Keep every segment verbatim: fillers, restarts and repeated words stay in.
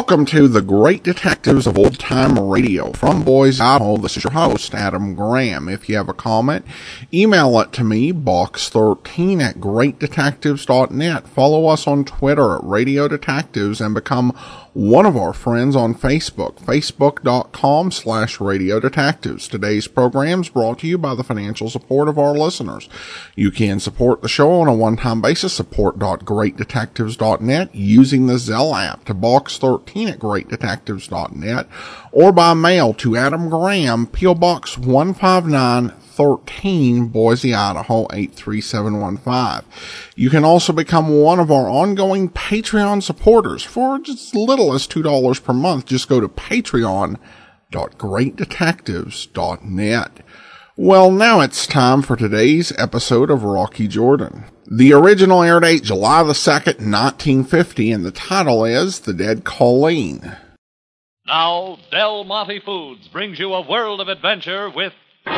Welcome to the Great Detectives of Old Time Radio. From Boise, Idaho, this is your host, Adam Graham. If you have a comment, email it to me, box thirteen at great detectives dot net. Follow us on Twitter at Radio Detectives and become one of our friends on Facebook, facebook.com slash Radio Detectives. Today's program is brought to you by the financial support of our listeners. You can support the show on a one-time basis, support dot great detectives dot net, using the Zelle app to box thirteen at great detectives dot net, or by mail to Adam Graham, P O. Box one five nine thirteen, Boise, Idaho eight three seven one five. You can also become one of our ongoing Patreon supporters for just as little as two dollars per month. Just go to patreon dot great detectives dot net. Well, now it's time for today's episode of Rocky Jordan. The original air date, July the second, nineteen fifty, and the title is The Dead Colleen. Now, Del Monte Foods brings you a world of adventure with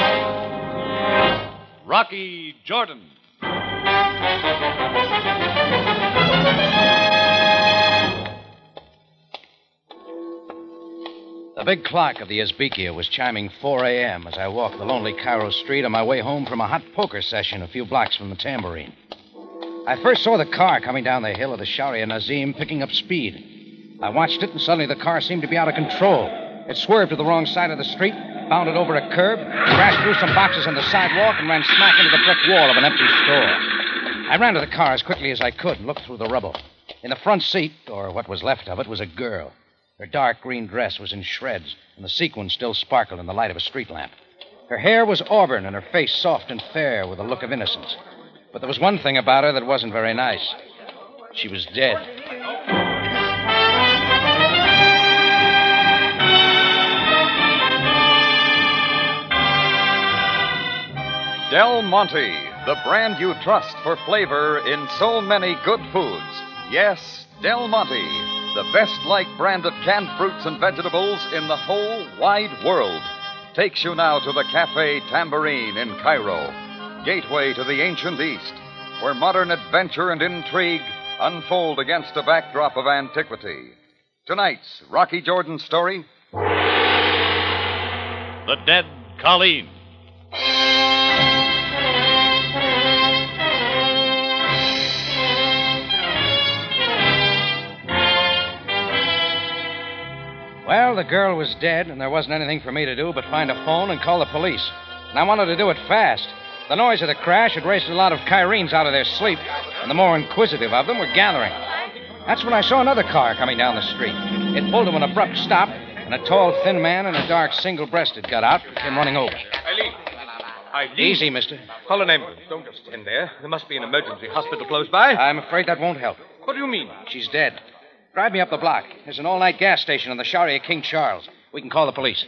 Rocky Jordan. The big clock of the Esbekia was chiming four a.m. as I walked the lonely Cairo street on my way home from a hot poker session a few blocks from the Tambourine. I first saw the car coming down the hill of the Sharia Nazim picking up speed. I watched it, and suddenly the car seemed to be out of control. It swerved to the wrong side of the street, bounded over a curb, crashed through some boxes on the sidewalk, and ran smack into the brick wall of an empty store. I ran to the car as quickly as I could and looked through the rubble. In the front seat, or what was left of it, was a girl. Her dark green dress was in shreds, and the sequins still sparkled in the light of a street lamp. Her hair was auburn, and her face soft and fair with a look of innocence. But there was one thing about her that wasn't very nice. She was dead. Del Monte, the brand you trust for flavor in so many good foods. Yes, Del Monte, the best-liked brand of canned fruits and vegetables in the whole wide world, takes you now to the Cafe Tambourine in Cairo, gateway to the ancient East, where modern adventure and intrigue unfold against a backdrop of antiquity. Tonight's Rocky Jordan story, The Dead Colleen. Well, the girl was dead, and there wasn't anything for me to do but find a phone and call the police. And I wanted to do it fast. The noise of the crash had raised a lot of Cairenes out of their sleep, and the more inquisitive of them were gathering. That's when I saw another car coming down the street. It pulled to an abrupt stop, and a tall, thin man in a dark single-breasted got out and came running over. Eileen. Eileen. Easy, mister. Call an ambulance. Don't just stand there. There must be an emergency hospital close by. I'm afraid that won't help. What do you mean? She's dead. Drive me up the block. There's an all-night gas station on the Sharia King Charles. We can call the police.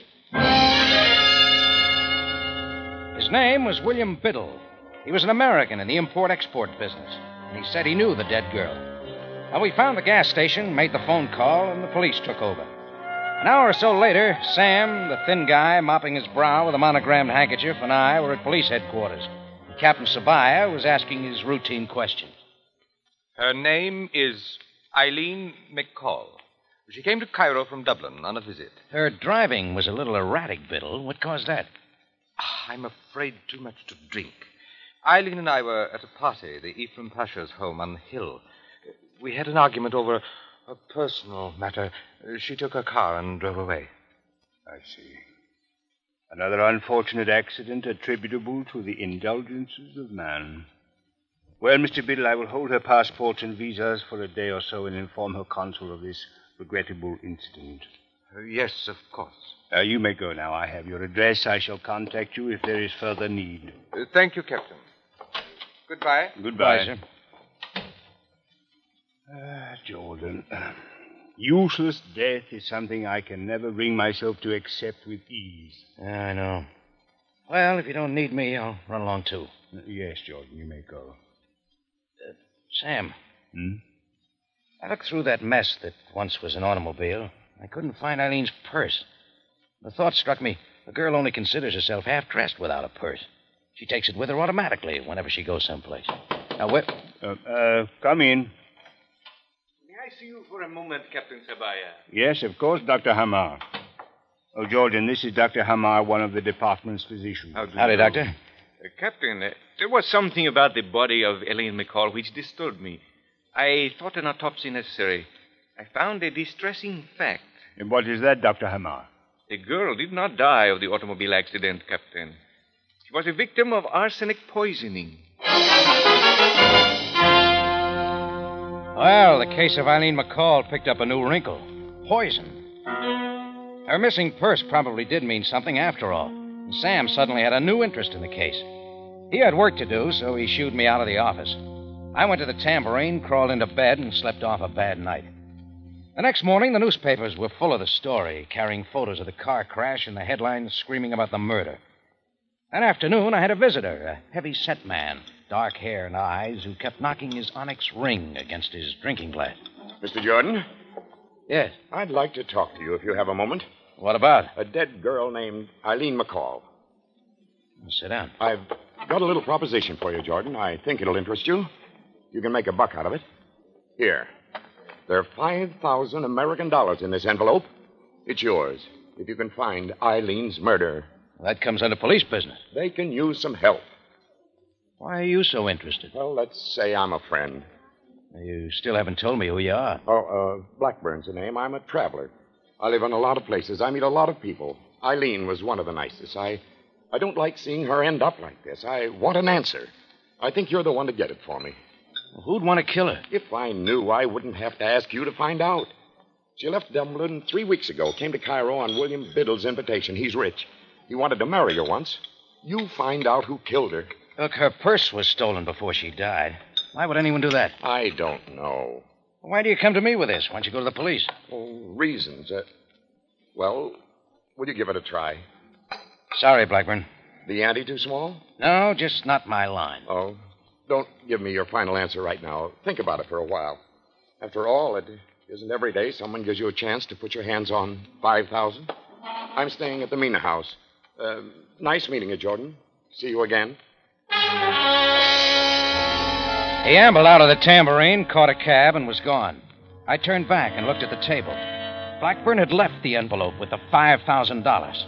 His name was William Biddle. He was an American in the import-export business, and he said he knew the dead girl. Well, we found the gas station, made the phone call, and the police took over. An hour or so later, Sam, the thin guy mopping his brow with a monogrammed handkerchief, and I were at police headquarters. And Captain Sabaya was asking his routine questions. Her name is Eileen McCall. She came to Cairo from Dublin on a visit. Her driving was a little erratic, Biddle. What caused that? I'm afraid too much to drink. Eileen and I were at a party, the Ephraim Pasha's home on the hill. We had an argument over a personal matter. She took her car and drove away. I see. Another unfortunate accident attributable to the indulgences of man. Well, Mister Biddle, I will hold her passports and visas for a day or so and inform her consul of this regrettable incident. Uh, yes, of course. Uh, you may go now. I have your address. I shall contact you if there is further need. Uh, thank you, Captain. Goodbye. Goodbye. Bye, sir. Ah, Jordan. Useless death is something I can never bring myself to accept with ease. I know. Well, if you don't need me, I'll run along, too. Uh, yes, Jordan, you may go. Uh, Sam. Hmm? I looked through that mess that once was an automobile. I couldn't find Eileen's purse. The thought struck me, the girl only considers herself half-dressed without a purse. She takes it with her automatically whenever she goes someplace. Now, where... Uh, uh, come in. May I see you for a moment, Captain Sabaya? Yes, of course, Doctor Hamar. Oh, Jordan, this is Doctor Hamar, one of the department's physicians. How do you Howdy, do? Doctor. Uh, Captain, uh, there was something about the body of Elaine McCall which disturbed me. I thought an autopsy necessary. I found a distressing fact. And what is that, Doctor Hamar? The girl did not die of the automobile accident, Captain. She was a victim of arsenic poisoning. Well, the case of Eileen McCall picked up a new wrinkle. Poison. Her missing purse probably did mean something after all. And Sam suddenly had a new interest in the case. He had work to do, so he shooed me out of the office. I went to the Tambourine, crawled into bed, and slept off a bad night. The next morning, the newspapers were full of the story, carrying photos of the car crash and the headlines screaming about the murder. That afternoon, I had a visitor, a heavy-set man, dark hair and eyes, who kept knocking his onyx ring against his drinking glass. Mister Jordan, Yes. I'd like to talk to you if you have a moment. What about? A dead girl named Eileen McCall. Sit down. I've got a little proposition for you, Jordan. I think it'll interest you. You can make a buck out of it. Here. There are five thousand American dollars in this envelope. It's yours, if you can find Eileen's murderer. That comes under police business. They can use some help. Why are you so interested? Well, let's say I'm a friend. You still haven't told me who you are. Oh, uh, Blackburn's the name. I'm a traveler. I live in a lot of places. I meet a lot of people. Eileen was one of the nicest. I, I don't like seeing her end up like this. I want an answer. I think you're the one to get it for me. Well, who'd want to kill her? If I knew, I wouldn't have to ask you to find out. She left Dublin three weeks ago, came to Cairo on William Biddle's invitation. He's rich. He wanted to marry her once. You find out who killed her. Look, her purse was stolen before she died. Why would anyone do that? I don't know. Why do you come to me with this? Why don't you go to the police? Oh, reasons. Uh, well, will you give it a try? Sorry, Blackburn. The ante too small? No, just not my line. Oh, don't give me your final answer right now. Think about it for a while. After all, it isn't every day someone gives you a chance to put your hands on five thousand. I'm staying at the Mina House. Uh, nice meeting you, Jordan. See you again. He ambled out of the Tambourine, caught a cab, and was gone. I turned back and looked at the table. Blackburn had left the envelope with the five thousand dollars.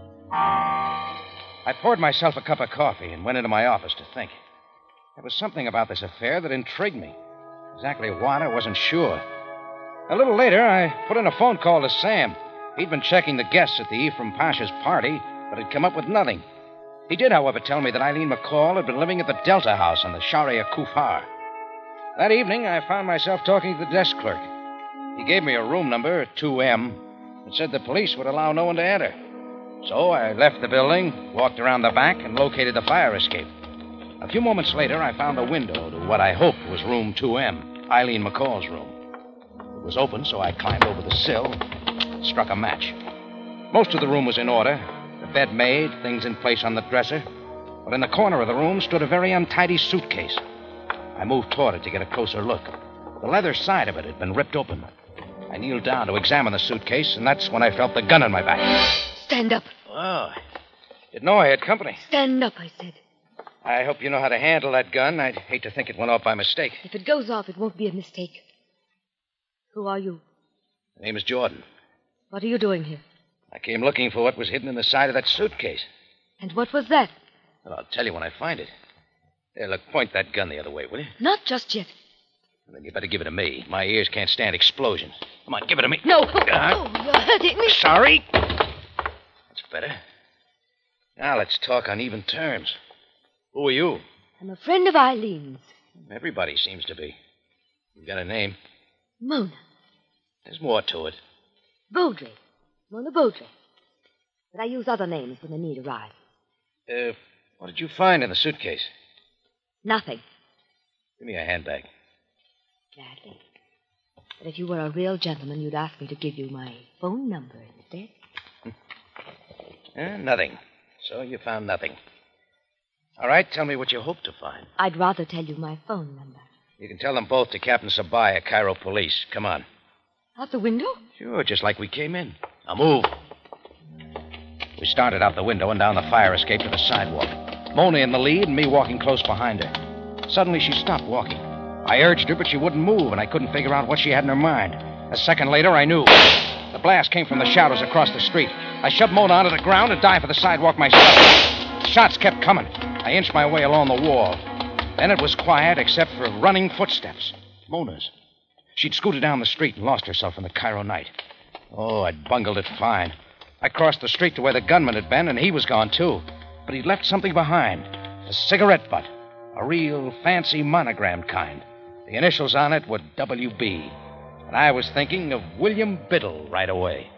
I poured myself a cup of coffee and went into my office to think. There was something about this affair that intrigued me. Exactly what, I wasn't sure. A little later, I put in a phone call to Sam. He'd been checking the guests at the Ephraim Pasha's party, but had come up with nothing. He did, however, tell me that Eileen McCall had been living at the Delta House on the Sharia Kufar. That evening, I found myself talking to the desk clerk. He gave me a room number, two M, and said the police would allow no one to enter. So I left the building, walked around the back, and located the fire escape. A few moments later, I found a window to what I hoped was room two M, Eileen McCall's room. It was open, so I climbed over the sill and struck a match. Most of the room was in order. The bed made, things in place on the dresser. But in the corner of the room stood a very untidy suitcase. I moved toward it to get a closer look. The leather side of it had been ripped open. I kneeled down to examine the suitcase, and that's when I felt the gun in my back. Stand up. Oh, didn't know I had company. Stand up, I said. I hope you know how to handle that gun. I'd hate to think it went off by mistake. If it goes off, it won't be a mistake. Who are you? My name is Jordan. What are you doing here? I came looking for what was hidden in the side of that suitcase. And what was that? Well, I'll tell you when I find it. Here, look, point that gun the other way, will you? Not just yet. Well, then you better give it to me. My ears can't stand explosions. Come on, give it to me. No. Uh, Oh, you're hurting me. Sorry. That's better. Now let's talk on even terms. Who are you? I'm a friend of Eileen's. Everybody seems to be. You got a name? Mona. There's more to it. Beaudry. Mona Beaudry. But I use other names when the need arises. Uh, what did you find in the suitcase? Nothing. Give me a handbag. Gladly. But if you were a real gentleman, you'd ask me to give you my phone number instead. Eh, nothing. So you found nothing. All right, tell me what you hope to find. I'd rather tell you my phone number. You can tell them both to Captain Sabaya, Cairo Police. Come on. Out the window? Sure, just like we came in. Now move. We started out the window and down the fire escape to the sidewalk. Mona in the lead and me walking close behind her. Suddenly she stopped walking. I urged her, but she wouldn't move, and I couldn't figure out what she had in her mind. A second later, I knew. The blast came from the shadows across the street. I shoved Mona onto the ground and dived for the sidewalk myself. Shots kept coming. I inched my way along the wall. Then it was quiet except for running footsteps. Mona's. She'd scooted down the street and lost herself in the Cairo night. Oh, I'd bungled it fine. I crossed the street to where the gunman had been, and he was gone, too. But he'd left something behind. A cigarette butt. A real fancy monogram kind. The initials on it were W B. And I was thinking of William Biddle right away.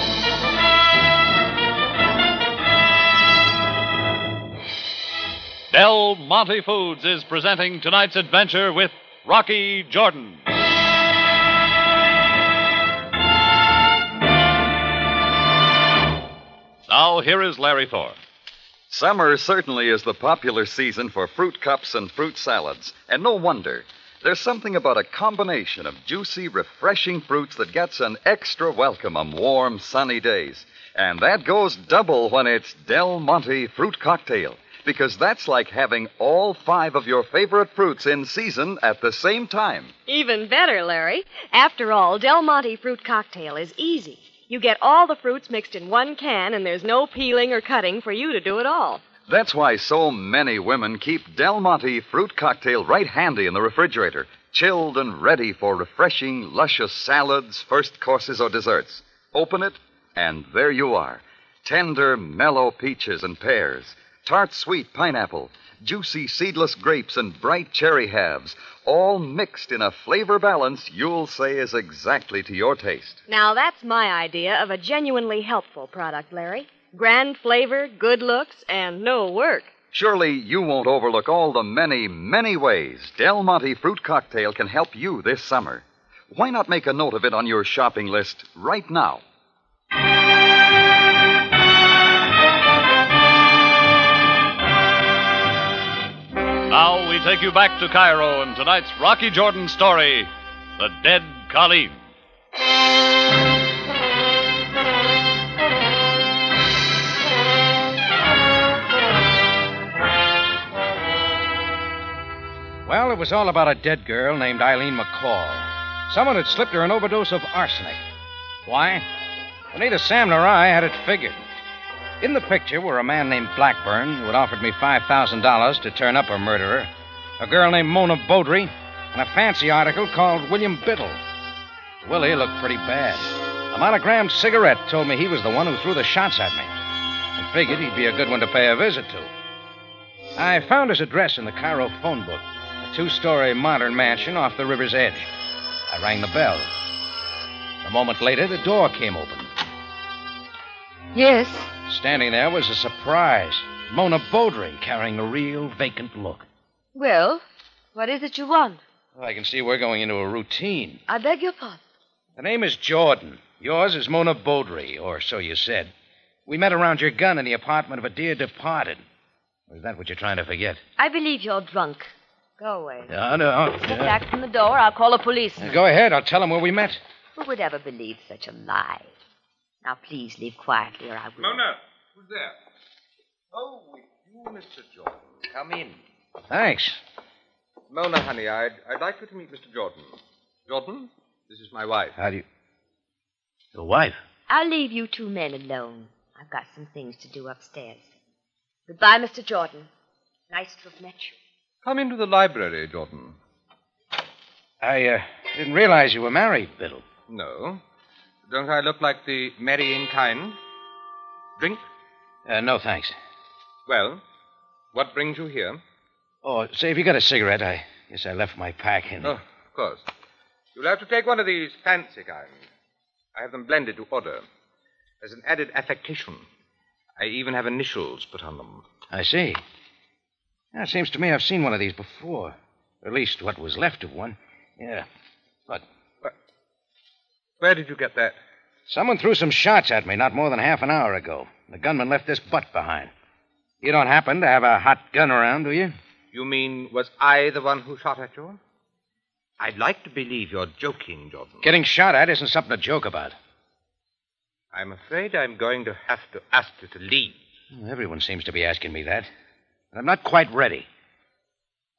Del Monte Foods is presenting tonight's adventure with Rocky Jordan. Now, here is Larry Thor. Summer certainly is the popular season for fruit cups and fruit salads, and no wonder. There's something about a combination of juicy, refreshing fruits that gets an extra welcome on warm, sunny days. And that goes double when it's Del Monte Fruit Cocktail, because that's like having all five of your favorite fruits in season at the same time. Even better, Larry. After all, Del Monte Fruit Cocktail is easy. You get all the fruits mixed in one can, and there's no peeling or cutting for you to do it all. That's why so many women keep Del Monte Fruit Cocktail right handy in the refrigerator, chilled and ready for refreshing, luscious salads, first courses, or desserts. Open it, and there you are. Tender, mellow peaches and pears, tart sweet pineapple, juicy seedless grapes, and bright cherry halves, all mixed in a flavor balance you'll say is exactly to your taste. Now, that's my idea of a genuinely helpful product, Larry. Grand flavor, good looks, and no work. Surely you won't overlook all the many, many ways Del Monte Fruit Cocktail can help you this summer. Why not make a note of it on your shopping list right now? Now we take you back to Cairo in tonight's Rocky Jordan story, The Dead Colleen. Well, it was all about a dead girl named Eileen McCall. Someone had slipped her an overdose of arsenic. Why? Well, neither Sam nor I had it figured. In the picture were a man named Blackburn who had offered me five thousand dollars to turn up her murderer, a girl named Mona Beaudry, and a fancy article called William Biddle. Willie looked pretty bad. A monogrammed cigarette told me he was the one who threw the shots at me, and figured he'd be a good one to pay a visit to. I found his address in the Cairo phone book, a two-story modern mansion off the river's edge. I rang the bell. A moment later, the door came open. Yes? Standing there was a surprise. Mona Beaudry, carrying a real vacant look. Well, what is it you want? Well, I can see we're going into a routine. I beg your pardon. The name is Jordan. Yours is Mona Beaudry, or so you said. We met around your gun in the apartment of a dear departed. Or is that what you're trying to forget? I believe you're drunk. Go away. No, no. Step back from the door. I'll call a policeman. Go ahead. I'll tell him where we met. Who would ever believe such a lie? Now, please leave quietly, or I will. Mona, who's there? Oh, it's you, Mister Jordan. Come in. Thanks. Mona, honey, I'd, I'd like you to meet Mister Jordan. Jordan, this is my wife. How do you... Your wife? I'll leave you two men alone. I've got some things to do upstairs. Goodbye, Mister Jordan. Nice to have met you. Come into the library, Jordan. I uh, didn't realize you were married, Biddle. No. Don't I look like the marrying kind? Drink? Uh, no, thanks. Well, what brings you here? Oh, say, if you got a cigarette, I guess I left my pack in. Oh, of course. You'll have to take one of these fancy kinds. I have them blended to order. As an added affectation, I even have initials put on them. I see. Now, it seems to me I've seen one of these before. Or at least what was left of one. Yeah. But... What? Where did you get that? Someone threw some shots at me not more than half an hour ago. The gunman left this butt behind. You don't happen to have a hot gun around, do you? You mean, was I the one who shot at you? I'd like to believe you're joking, Jordan. Getting shot at isn't something to joke about. I'm afraid I'm going to have to ask you to leave. Well, everyone seems to be asking me that. But I'm not quite ready.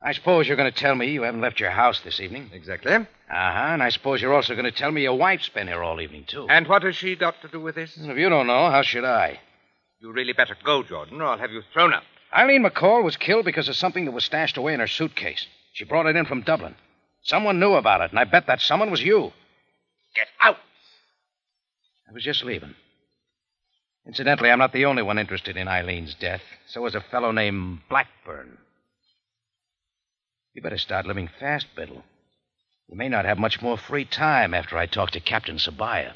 I suppose you're going to tell me you haven't left your house this evening. Exactly. Uh-huh, and I suppose you're also going to tell me your wife's been here all evening, too. And what has she got to do with this? Well, if you don't know, how should I? You really better go, Jordan, or I'll have you thrown out. Eileen McCall was killed because of something that was stashed away in her suitcase. She brought it in from Dublin. Someone knew about it, and I bet that someone was you. Get out! I was just leaving. Incidentally, I'm not the only one interested in Eileen's death. So is a fellow named Blackburn. You better start living fast, Biddle. You may not have much more free time after I talk to Captain Sabaya.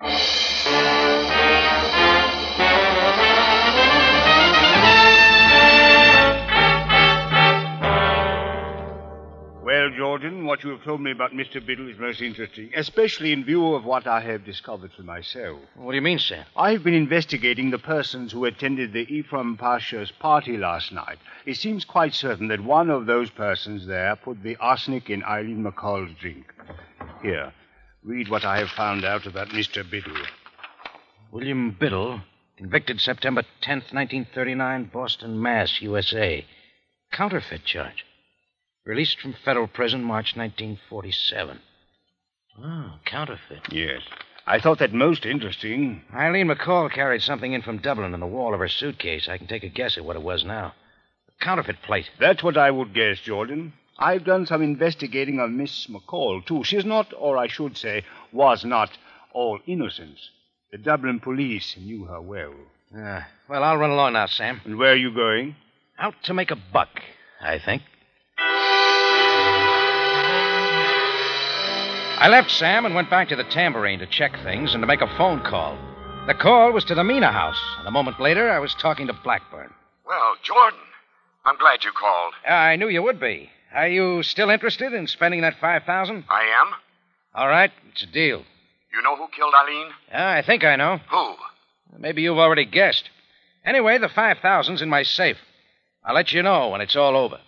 Well, Jordan, what you have told me about Mister Biddle is most interesting, especially in view of what I have discovered for myself. What do you mean, sir? I've been investigating the persons who attended the Ephraim Pasha's party last night. It seems quite certain that one of those persons there put the arsenic in Eileen McCall's drink. Here, read what I have found out about Mister Biddle. William Biddle, convicted September tenth, nineteen thirty-nine, Boston, Mass., U S A. Counterfeit charge. Released from federal prison March nineteen forty-seven. Oh, counterfeit. Yes. I thought that most interesting. Eileen McCall carried something in from Dublin in the wall of her suitcase. I can take a guess at what it was now. A counterfeit plate. That's what I would guess, Jordan. I've done some investigating of Miss McCall, too. She's not, or I should say, was not, all innocence. The Dublin police knew her well. Uh, well, I'll run along now, Sam. And where are you going? Out to make a buck, I think. I left Sam and went back to the Tambourine to check things and to make a phone call. The call was to the Mina house, and a moment later I was talking to Blackburn. Well, Jordan, I'm glad you called. Uh, I knew you would be. Are you still interested in spending that five thousand dollars? I am. All right, it's a deal. You know who killed Eileen? Uh, I think I know. Who? Maybe you've already guessed. Anyway, the five thousand's in my safe. I'll let you know when it's all over.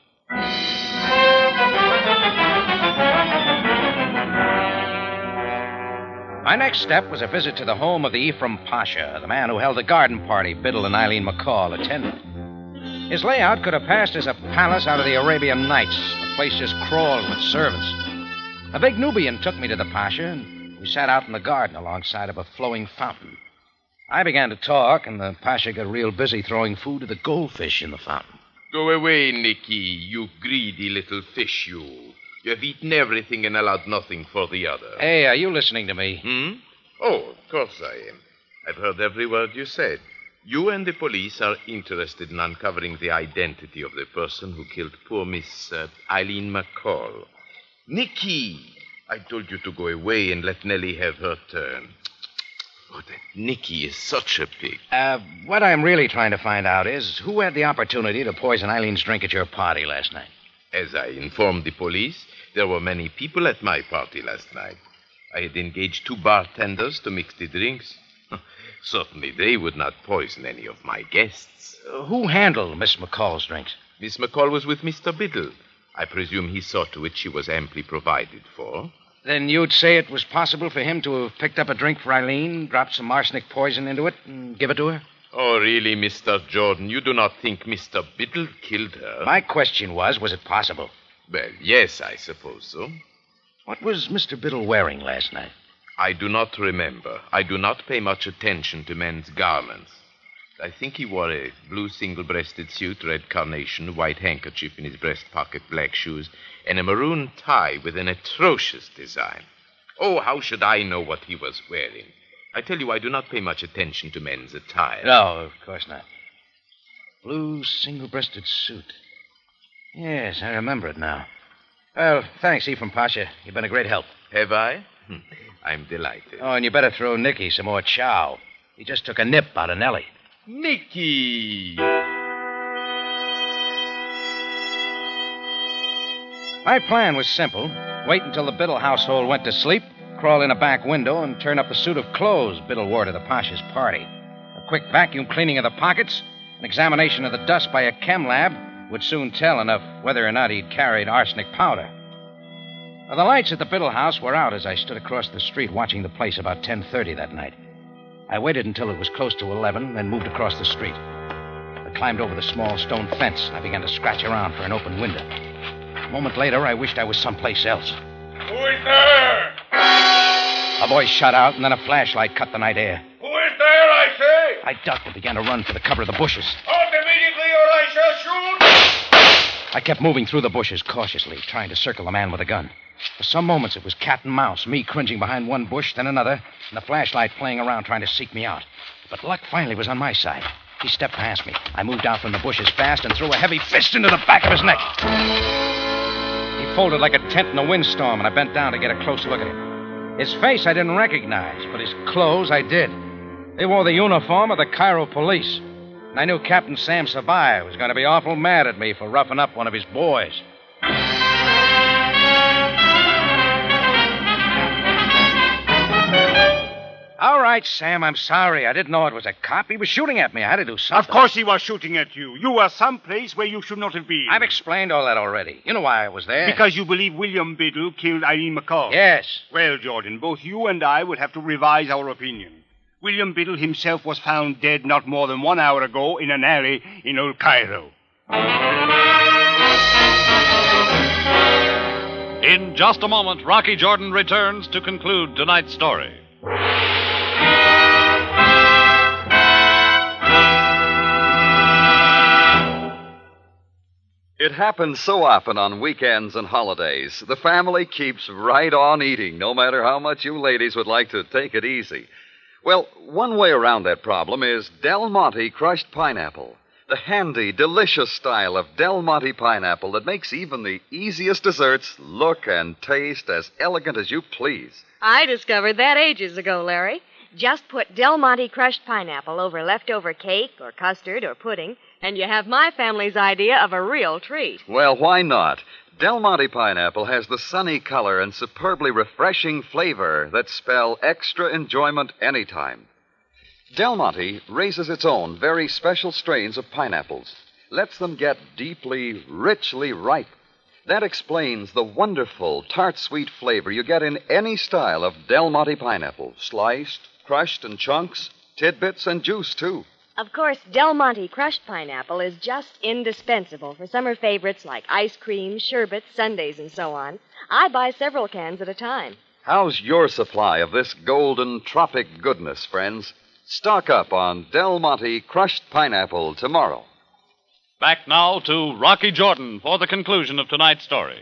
My next step was a visit to the home of the Ephraim Pasha, the man who held the garden party Biddle and Eileen McCall attended. His layout could have passed as a palace out of the Arabian Nights, a place just crawling with servants. A big Nubian took me to the Pasha, and we sat out in the garden alongside of a flowing fountain. I began to talk, and the Pasha got real busy throwing food to the goldfish in the fountain. Go away, Nicky, you greedy little fish, you. You have eaten everything and allowed nothing for the other. Hey, are you listening to me? Hmm? Oh, of course I am. I've heard every word you said. You and the police are interested in uncovering the identity of the person who killed poor Miss uh, Eileen McCall. Nicky, I told you to go away and let Nellie have her turn. Oh, that Nicky is such a pig. Uh, what I'm really trying to find out is who had the opportunity to poison Eileen's drink at your party last night? As I informed the police, there were many people at my party last night. I had engaged two bartenders to mix the drinks. Certainly they would not poison any of my guests. Uh, who handled Miss McCall's drinks? Miss McCall was with Mister Biddle. I presume he saw to it she was amply provided for. Then you'd say it was possible for him to have picked up a drink for Eileen, dropped some arsenic poison into it, and give it to her? Oh, really, Mister Jordan, you do not think Mister Biddle killed her? My question was, was it possible? Well, yes, I suppose so. What was Mister Biddle wearing last night? I do not remember. I do not pay much attention to men's garments. I think he wore a blue single-breasted suit, red carnation, white handkerchief in his breast pocket, black shoes, and a maroon tie with an atrocious design. Oh, how should I know what he was wearing? I tell you, I do not pay much attention to men's attire. No, of course not. Blue single-breasted suit. Yes, I remember it now. Well, thanks, Ephraim Pasha. You've been a great help. Have I? I'm delighted. Oh, and you better throw Nicky some more chow. He just took a nip out of Nellie. Nicky! My plan was simple. Wait until the Biddle household went to sleep, crawl in a back window, and turn up the suit of clothes Biddle wore to the Pasha's party. A quick vacuum cleaning of the pockets, an examination of the dust by a chem lab would soon tell enough whether or not he'd carried arsenic powder. Well, the lights at the Biddle house were out as I stood across the street watching the place about ten thirty that night. I waited until it was close to eleven, then moved across the street. I climbed over the small stone fence, and I began to scratch around for an open window. A moment later, I wished I was someplace else. Who is there? A voice shot out, and then a flashlight cut the night air. Who is there, I say? I ducked and began to run for the cover of the bushes. Halt immediately, or I shall shoot! I kept moving through the bushes cautiously, trying to circle the man with the gun. For some moments, it was cat and mouse, me cringing behind one bush, then another, and the flashlight playing around trying to seek me out. But luck finally was on my side. He stepped past me. I moved out from the bushes fast and threw a heavy fist into the back of his neck. He folded like a tent in a windstorm, and I bent down to get a close look at him. His face I didn't recognize, but his clothes I did. They wore the uniform of the Cairo police. And I knew Captain Sam Sabaya was going to be awful mad at me for roughing up one of his boys. All right, Sam, I'm sorry. I didn't know it was a cop. He was shooting at me. I had to do something. Of course he was shooting at you. You were someplace where you should not have been. I've explained all that already. You know why I was there. Because you believe William Biddle killed Eileen McCall. Yes. Well, Jordan, both you and I would have to revise our opinion. William Biddle himself was found dead not more than one hour ago in an alley in Old Cairo. In just a moment, Rocky Jordan returns to conclude tonight's story. It happens so often on weekends and holidays. The family keeps right on eating, no matter how much you ladies would like to take it easy. Well, one way around that problem is Del Monte crushed pineapple. The handy, delicious style of Del Monte pineapple that makes even the easiest desserts look and taste as elegant as you please. I discovered that ages ago, Larry. Just put Del Monte crushed pineapple over leftover cake or custard or pudding, and you have my family's idea of a real treat. Well, why not? Del Monte pineapple has the sunny color and superbly refreshing flavor that spell extra enjoyment anytime. Del Monte raises its own very special strains of pineapples, lets them get deeply, richly ripe. That explains the wonderful, tart-sweet flavor you get in any style of Del Monte pineapple, sliced, crushed in chunks, tidbits, and juice, too. Of course, Del Monte crushed pineapple is just indispensable for summer favorites like ice cream, sherbets, sundaes, and so on. I buy several cans at a time. How's your supply of this golden tropic goodness, friends? Stock up on Del Monte crushed pineapple tomorrow. Back now to Rocky Jordan for the conclusion of tonight's story.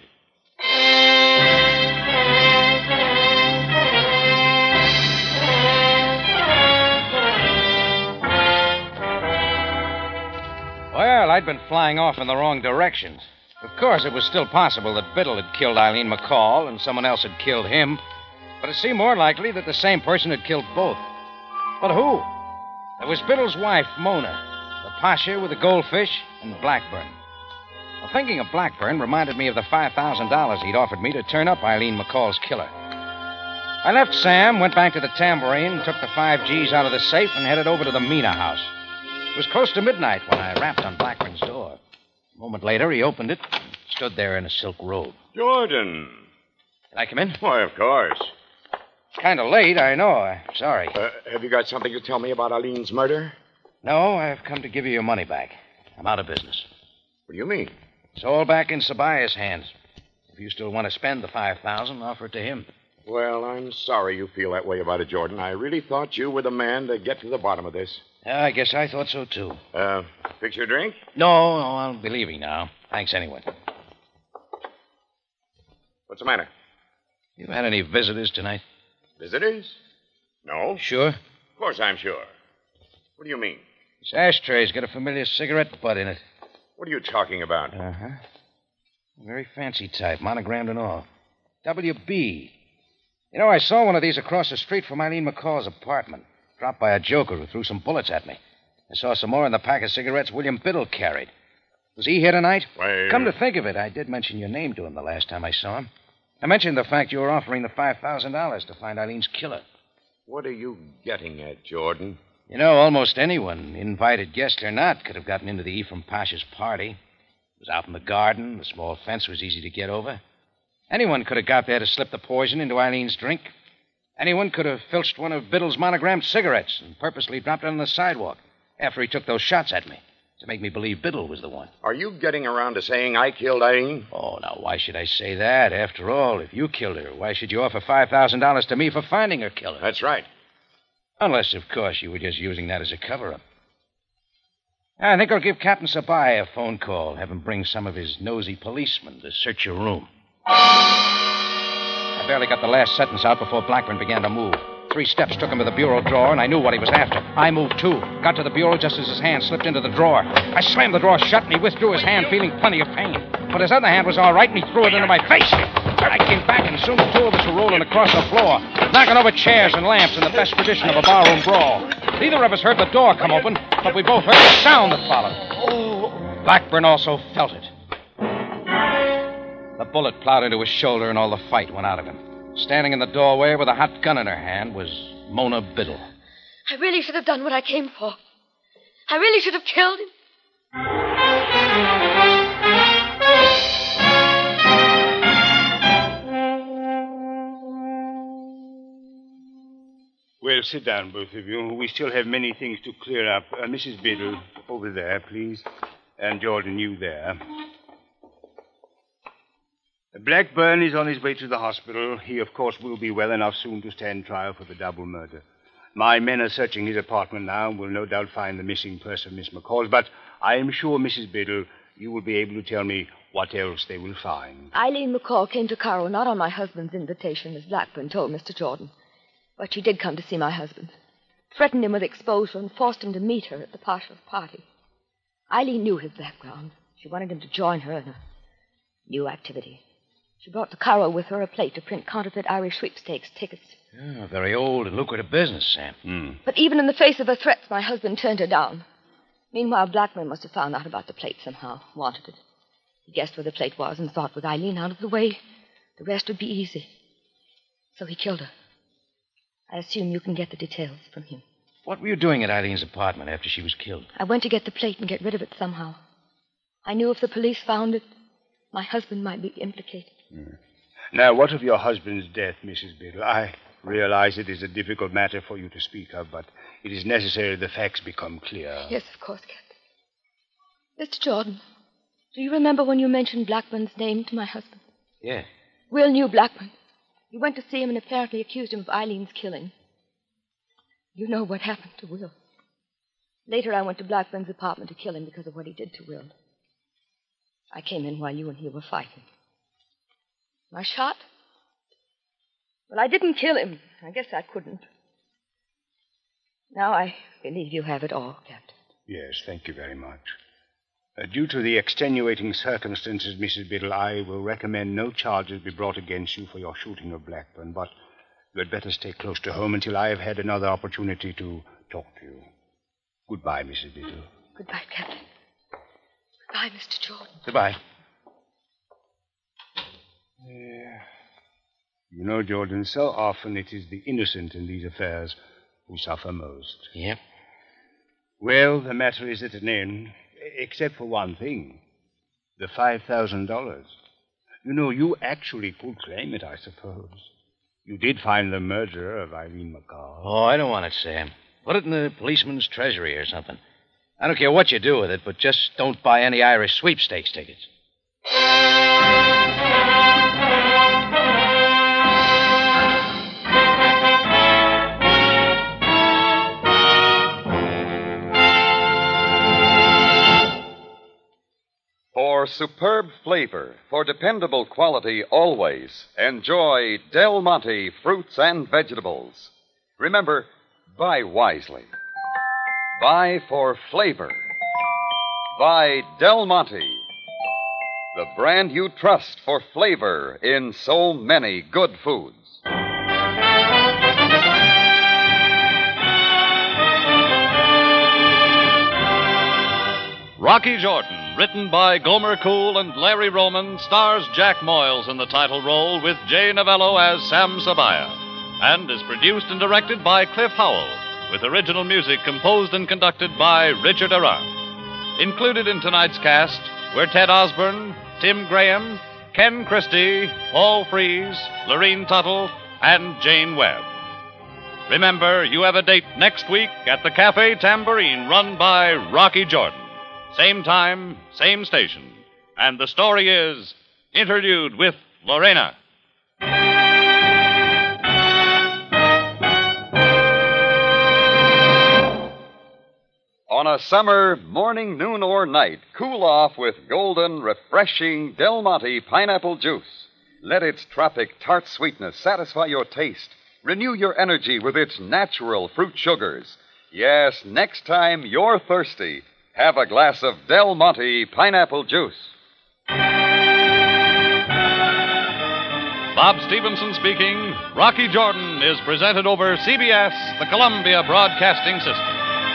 Well, I'd been flying off in the wrong directions. Of course, it was still possible that Biddle had killed Eileen McCall and someone else had killed him, but it seemed more likely that the same person had killed both. But who? It was Biddle's wife, Mona, the Pasha with the goldfish, and Blackburn. Well, thinking of Blackburn reminded me of the five thousand dollars he'd offered me to turn up Eileen McCall's killer. I left Sam, went back to the Tambourine, took the five G's out of the safe, and headed over to the Mina house. It was close to midnight when I rapped on Blackburn's door. A moment later, he opened it and stood there in a silk robe. Jordan. Can I come in? Why, of course. It's kind of late, I know. I'm sorry. Uh, have you got something to tell me about Eileen's murder? No, I've come to give you your money back. I'm out of business. What do you mean? It's all back in Sabaya's hands. If you still want to spend the five thousand dollars, offer it to him. Well, I'm sorry you feel that way about it, Jordan. I really thought you were the man to get to the bottom of this. Yeah, I guess I thought so, too. Uh, fix your drink? No, no, I'll be leaving now. Thanks anyway. What's the matter? You had any visitors tonight? Visitors? No. Sure? Of course I'm sure. What do you mean? This ashtray's got a familiar cigarette butt in it. What are you talking about? Uh-huh. A very fancy type, monogrammed and all. W B. You know, I saw one of these across the street from Eileen McCall's apartment. Dropped by a joker who threw some bullets at me. I saw some more in the pack of cigarettes William Biddle carried. Was he here tonight? Why... Come to think of it, I did mention your name to him the last time I saw him. I mentioned the fact you were offering the five thousand dollars to find Eileen's killer. What are you getting at, Jordan? You know, almost anyone, invited guest or not, could have gotten into the Ephraim Pasha's party. It was out in the garden. The small fence was easy to get over. Anyone could have got there to slip the poison into Eileen's drink. Anyone could have filched one of Biddle's monogrammed cigarettes and purposely dropped it on the sidewalk after he took those shots at me. To make me believe Biddle was the one. Are you getting around to saying I killed Eileen? Oh, now, why should I say that? After all, if you killed her, why should you offer five thousand dollars to me for finding her killer? That's right. Unless, of course, you were just using that as a cover-up. I think I'll give Captain Sabaya a phone call, have him bring some of his nosy policemen to search your room. I barely got the last sentence out before Blackburn began to move. Three steps took him to the bureau drawer, and I knew what he was after. I moved, too. Got to the bureau just as his hand slipped into the drawer. I slammed the drawer shut, and he withdrew his hand, feeling plenty of pain. But his other hand was all right, and he threw it into my face. I came back, and soon the two of us were rolling across the floor, knocking over chairs and lamps in the best tradition of a barroom brawl. Neither of us heard the door come open, but we both heard the sound that followed. Blackburn also felt it. The bullet plowed into his shoulder, and all the fight went out of him. Standing in the doorway with a hot gun in her hand was Mona Biddle. I really should have done what I came for. I really should have killed him. Well, sit down, both of you. We still have many things to clear up. Uh, Missus Biddle, over there, please. And Jordan, you there. Blackburn is on his way to the hospital. He, of course, will be well enough soon to stand trial for the double murder. My men are searching his apartment now and will no doubt find the missing purse of Miss McCall's, but I am sure, Missus Biddle, you will be able to tell me what else they will find. Eileen McCall came to Cairo not on my husband's invitation, as Blackburn told Mister Jordan. But she did come to see my husband. Threatened him with exposure and forced him to meet her at the Pasha's party. Eileen knew his background. She wanted him to join her in a new activity. She brought to Cairo with her a plate to print counterfeit Irish sweepstakes tickets. Yeah, a very old and lucrative business, Sam. Mm. But even in the face of her threats, my husband turned her down. Meanwhile, Blackburn must have found out about the plate somehow, wanted it. He guessed where the plate was and thought with Eileen out of the way, the rest would be easy. So he killed her. I assume you can get the details from him. What were you doing at Eileen's apartment after she was killed? I went to get the plate and get rid of it somehow. I knew if the police found it, my husband might be implicated. Mm. Now, what of your husband's death, Missus Biddle? I realize it is a difficult matter for you to speak of, but it is necessary the facts become clear. Yes, of course, Captain. Mister Jordan, do you remember when you mentioned Blackburn's name to my husband? Yeah. Will knew Blackburn. He went to see him and apparently accused him of Eileen's killing. You know what happened to Will. Later, I went to Blackburn's apartment to kill him because of what he did to Will. I came in while you and he were fighting. I shot? Well, I didn't kill him. I guess I couldn't. Now I believe you have it all, Captain. Yes, thank you very much. Uh, due to the extenuating circumstances, Missus Biddle, I will recommend no charges be brought against you for your shooting of Blackburn, but you had better stay close to home until I have had another opportunity to talk to you. Goodbye, Missus Biddle. Goodbye, Captain. Goodbye, Mister Jordan. Goodbye. Yeah. You know, Jordan, so often it is the innocent in these affairs who suffer most. Yep. Well, the matter is at an end, except for one thing. The five thousand dollars. You know, you actually could claim it, I suppose. You did find the murderer of Eileen McCall. Oh, I don't want it, Sam. Put it in the policeman's treasury or something. I don't care what you do with it, but just don't buy any Irish sweepstakes tickets. For superb flavor, for dependable quality always, enjoy Del Monte fruits and vegetables. Remember, buy wisely. Buy for flavor. Buy Del Monte, the brand you trust for flavor in so many good foods. Rocky Jordan, written by Gomer Cool and Larry Roman, stars Jack Moyles in the title role with Jay Novello as Sam Sabaya, and is produced and directed by Cliff Howell, with original music composed and conducted by Richard Arant. Included in tonight's cast were Ted Osborne, Tim Graham, Ken Christie, Paul Frees, Lorene Tuttle, and Jane Webb. Remember, you have a date next week at the Cafe Tambourine, run by Rocky Jordan. same time, same station. And the story is Interlude with Lorena. On a summer morning, noon, or night, cool off with golden, refreshing Del Monte pineapple juice. Let its tropic tart sweetness satisfy your taste. Renew your energy with its natural fruit sugars. Yes, next time you're thirsty, have a glass of Del Monte pineapple juice. Bob Stevenson speaking. Rocky Jordan is presented over C B S, the Columbia Broadcasting System.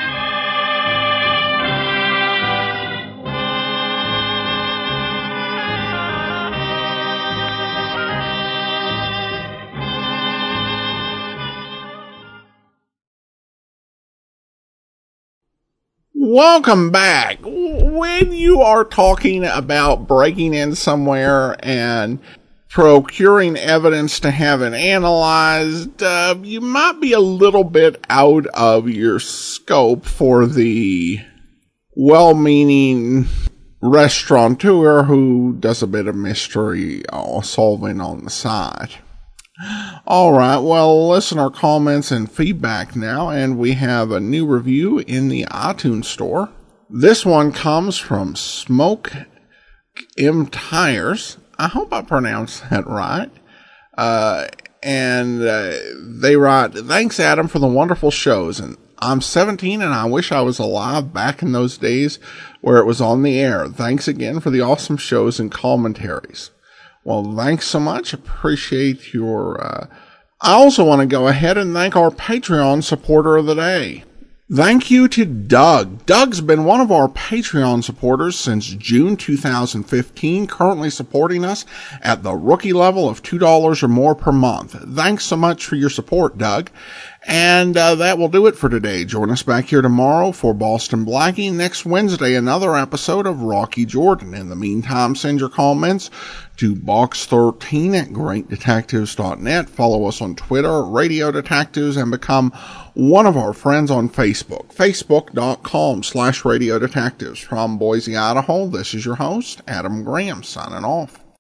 Welcome back. When you are talking about breaking in somewhere and procuring evidence to have it analyzed, uh, you might be a little bit out of your scope for the well-meaning restaurateur who does a bit of mystery uh, solving on the side. All right, well, listener comments and feedback now, and we have a new review in the iTunes store. This one comes from Smoke M Tires. I hope I pronounced that right. Uh, and uh, they write, "Thanks, Adam, for the wonderful shows. And I'm seventeen, and I wish I was alive back in those days where it was on the air. Thanks again for the awesome shows and commentaries." Well, thanks so much. Appreciate your, uh, I also want to go ahead and thank our Patreon supporter of the day. Thank you to Doug. Doug's been one of our Patreon supporters since June two thousand fifteen, currently supporting us at the rookie level of two dollars or more per month. Thanks so much for your support, Doug. And uh, that will do it for today. Join us back here tomorrow for Boston Blackie. Next Wednesday, another episode of Rocky Jordan. In the meantime, send your comments to box thirteen at great detectives dot net. Follow us on Twitter, Radio Detectives, and become one of our friends on Facebook. Facebook.com slash Radio Detectives. From Boise, Idaho, this is your host, Adam Graham, signing off.